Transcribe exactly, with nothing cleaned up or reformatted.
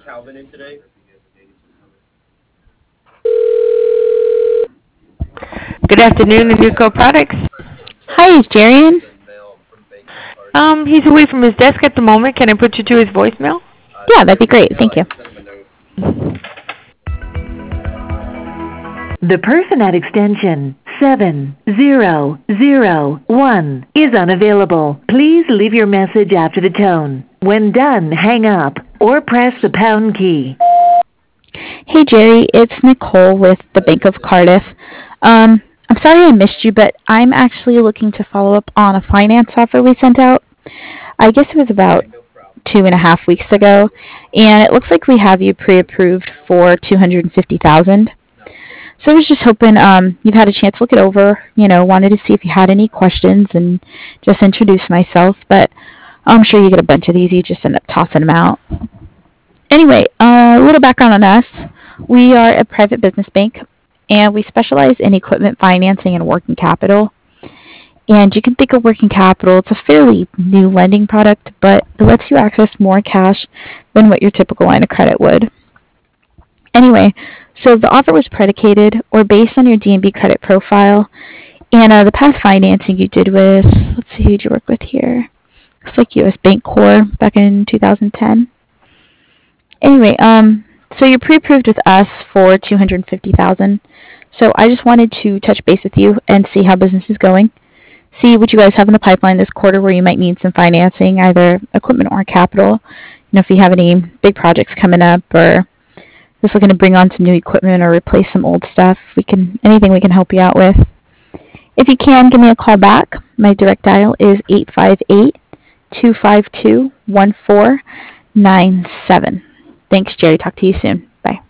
Good afternoon, Nuco Products. Hi, is Jerry in? Um, he's away from his desk at the moment. Can I put you to his voicemail? Yeah, that'd be great. Thank you. The person at extension seven zero zero one is unavailable. Please leave your message after the tone. When done, hang up or press the pound key. Hey, Jerry, it's Nicole with the Bank of Cardiff. Um, I'm sorry I missed you, but I'm actually looking to follow up on a finance offer we sent out. I guess it was about two and a half weeks ago, and it looks like we have you pre-approved for two hundred fifty thousand dollars. So I was just hoping um, you've had a chance to look it over. You know, wanted to see if you had any questions and just introduce myself. But I'm sure you get a bunch of these. You just end up tossing them out. Anyway, uh, a little background on us. We are a private business bank, and we specialize in equipment financing and working capital. And you can think of working capital. It's a fairly new lending product, but it lets you access more cash than what your typical line of credit would. Anyway, so the offer was predicated or based on your D and B credit profile and uh, the past financing you did with, let's see, who did you work with here? Looks like U S Bancorp back in two thousand ten. Anyway, um, so you're pre-approved with us for two hundred fifty thousand dollars. So I just wanted to touch base with you and see how business is going. See what you guys have in the pipeline this quarter where you might need some financing, either equipment or capital. You know, if you have any big projects coming up or just looking to bring on some new equipment or replace some old stuff, we can anything we can help you out with. If you can, give me a call back. My direct dial is eight five eight, two five two, one four nine seven. Thanks, Jerry. Talk to you soon. Bye.